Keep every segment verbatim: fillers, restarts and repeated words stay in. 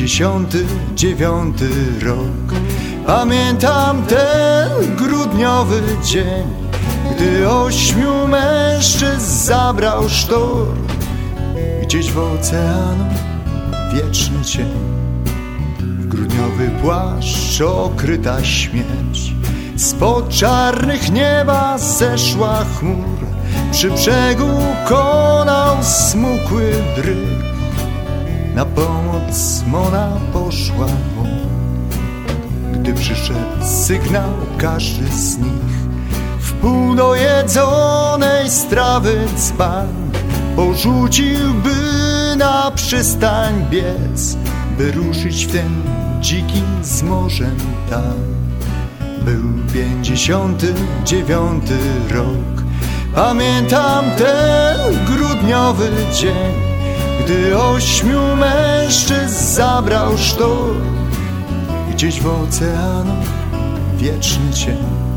pięćdziesiąty dziewiąty rok. Pamiętam ten grudniowy dzień, gdy ośmiu mężczyzn zabrał sztorm. Gdzieś w oceanu wieczny cień, w grudniowy płaszcz okryta śmierć. Spod czarnych nieba zeszła chmur, przy brzegu konał smukły dryg. Na pomoc Mona poszła mu, gdy przyszedł sygnał każdy z nich. W pół dojedzonej strawy dzban porzuciłby na przystań biec, by ruszyć w ten dziki z morzem tam. Był pięćdziesiąty dziewiąty rok. Pamiętam ten grudniowy dzień, gdy ośmiu mężczyzn zabrał sztorm. Gdzieś w oceanu wieczny cień.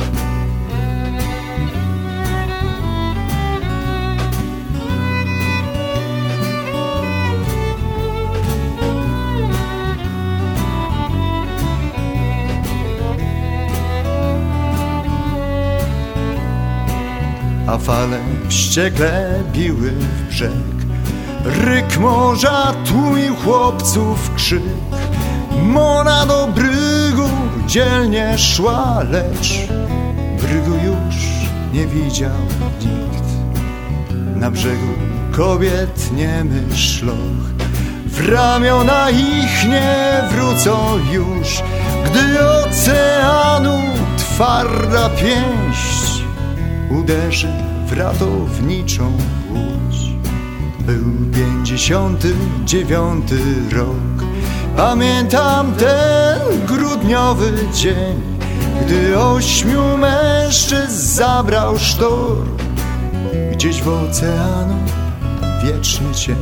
A fale wściekle biły w brzeg. Ryk morza tłumił chłopców krzyk. Mona do brygu dzielnie szła, lecz brygu już nie widział nikt. Na brzegu kobiet niemy szloch, w ramiona ich nie wrócą już, gdy oceanu twarda pięść uderzy w ratowniczą łódź. Był pięćdziesiąty dziewiąty rok. Pamiętam ten grudniowy dzień, gdy ośmiu mężczyzn zabrał sztorm. Gdzieś w oceanu wieczny cień.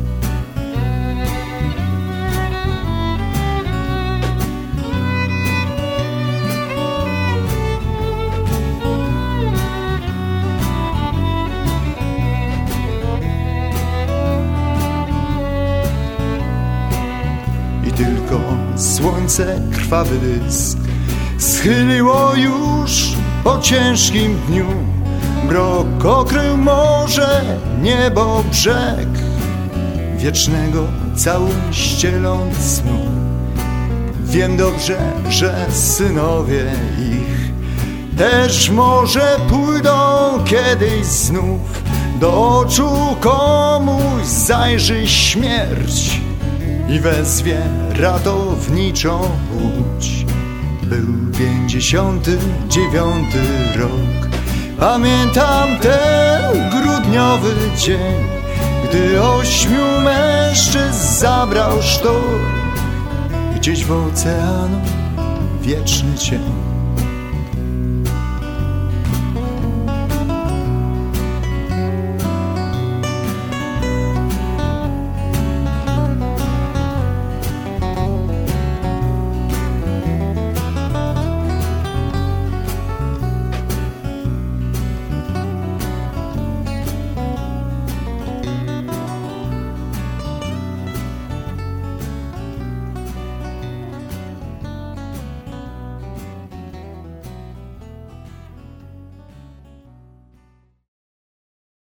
Tylko słońce krwawy dysk schyliło już po ciężkim dniu. Mrok okrył morze, niebo, brzeg, wiecznego całą ścieląc snu. Wiem dobrze, że synowie ich też może pójdą kiedyś znów. Do oczu komuś zajrzy śmierć i wezwie ratowniczą łódź. Był pięćdziesiąty dziewiąty rok. Pamiętam ten grudniowy dzień, gdy ośmiu mężczyzn zabrał sztorm. Gdzieś w oceanu wieczny cień.